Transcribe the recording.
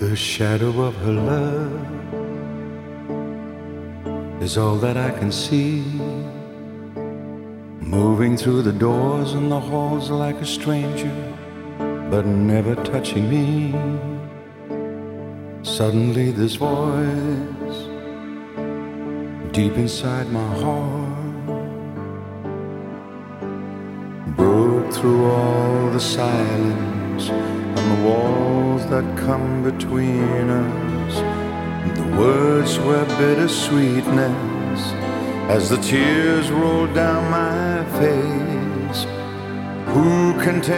The shadow of her love is all that I can see, moving through the doors and the halls like a stranger, but never touching me. Suddenly this voice deep inside my heart broke through all the silence and the walls that come between us. The words were bittersweetness as the tears rolled down my face. Who can tell